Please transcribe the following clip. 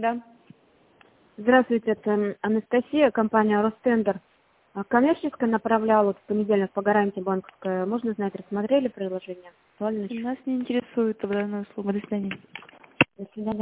Да. Здравствуйте, это Анастасия, компания Ростендер. Коммерческая направляла в понедельник по гарантии банковской. Можно знать, рассмотрели приложение? Нас не интересует данная услуга. До свидания. До свидания.